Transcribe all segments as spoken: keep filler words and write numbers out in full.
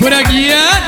ورقيان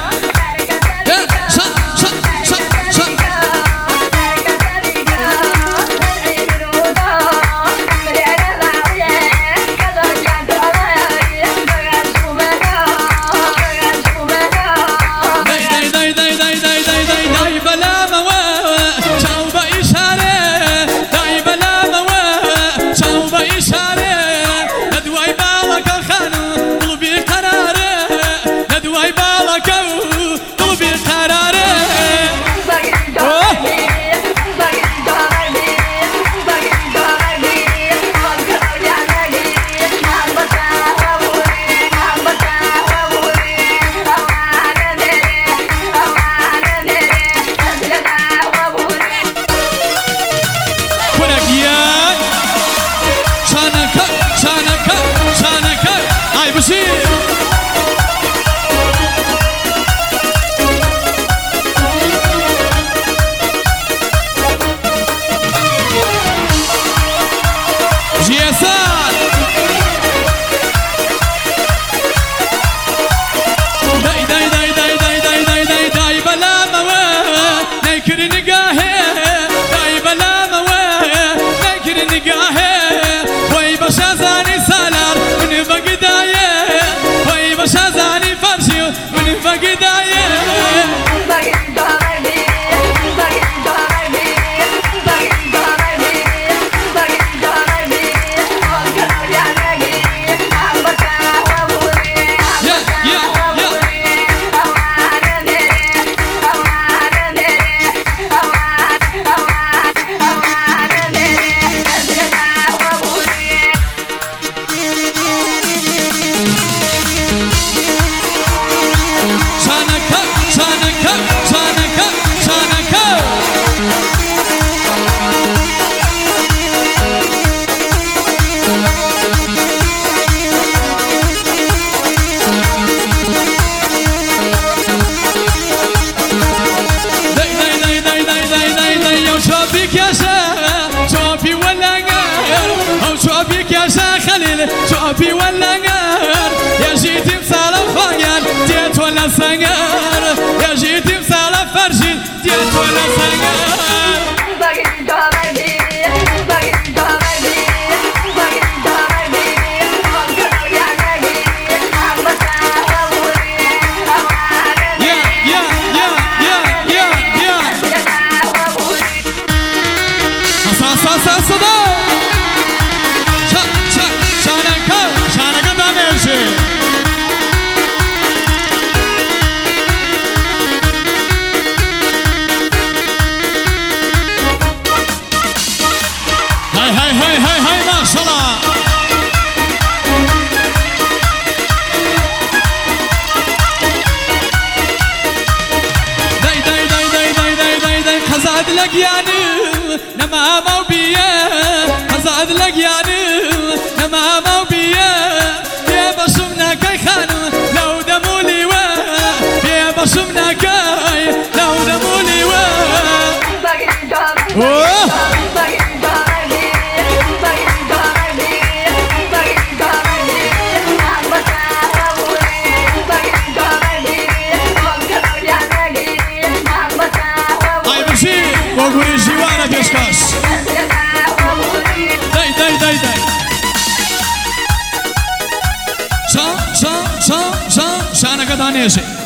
شوفي ولا نار يا جيتي مسالة فايان ديت ولا سنار يا جيتي مسالة فرجين ديت ولا سنار لك يعني نما موبيا هزاد لك يعني نما موبيا يا بشمنا كي خانو لو دمولي وا يا بشمنا كي لو دمولي وا وقولي جوانا بيشكاش داي داي داي داي شا شا شا شا شانا قدانيشي